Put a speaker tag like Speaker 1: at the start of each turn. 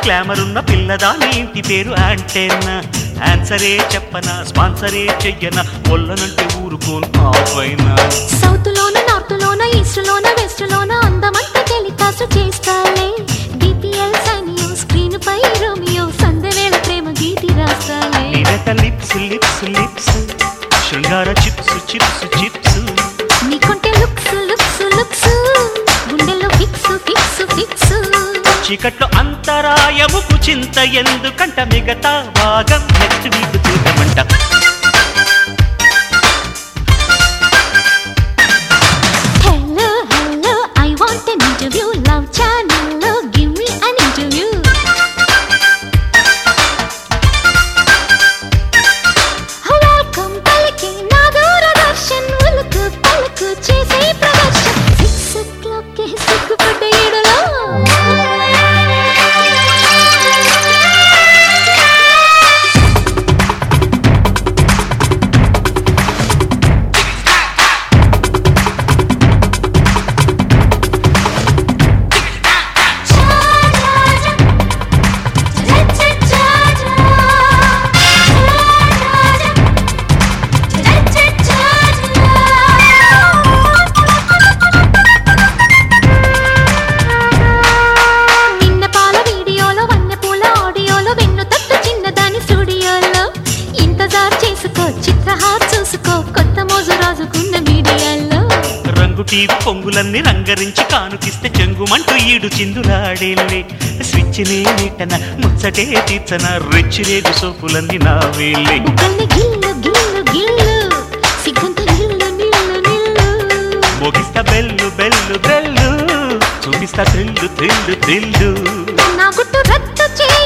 Speaker 1: Glamour ఉన్న పిల్లదాని ఇంటి పేరు యాంటెన్నా. ఆన్సరే చెప్పనా స్పాన్సరే చెయ్యనా ఒల్లనంటే ఊరుకోను ఆపైనా.
Speaker 2: సౌత్ లోన నార్త్ లోన ఈస్ట్ లోన వెస్ట్ లోన అందమంతా టెలికాస్ట్ చేస్తాలే. డిపిఎల్ సనియో స్క్రీన్ పై రోమియో సందవేళ ప్రేమ గీతి రాస్తాలే.
Speaker 1: నిరత లిప్స్ లిప్స్ లిప్స్ శృంగార చిప్స్ చిప్స్ చిప్స్.
Speaker 2: నీకుంటే లుక్స్ లుక్స్ లుక్స్ గుండెల్లో ఫిక్స్ ఫిక్స్ ఫిక్స్.
Speaker 1: చీకట్లో అంతరాయముకు చింత ఎందుకంట మిగతా భాగం నెక్స్ట్ వీక్ చూడమంట.
Speaker 2: Hello hello I want an interview love channel లో give me an interview. Welcome పలికి నా దూరదర్శన్ ఉలుకు పలుకు చేసే ప్రదర్శన్. 6 o'clock కే సిగ్గుపడ్డ ఈడలో
Speaker 1: టీవీ పొంగులన్నీ రంగరించి కానుకిస్తే చెంగుమంటూ ఈడు చిందులాడేళ్ళే. స్విచ్ నే నీటన ముచ్చటే తీర్చన రెచ్చిరేగు సోపులన్నీ నా వేళ్ళే. మోగిస్తా బెల్లు బెల్లు బెల్లు చూపిస్తా థ్రిల్లు థ్రిల్లు థ్రిల్లు.
Speaker 2: నా గుట్టు రద్దు చేయి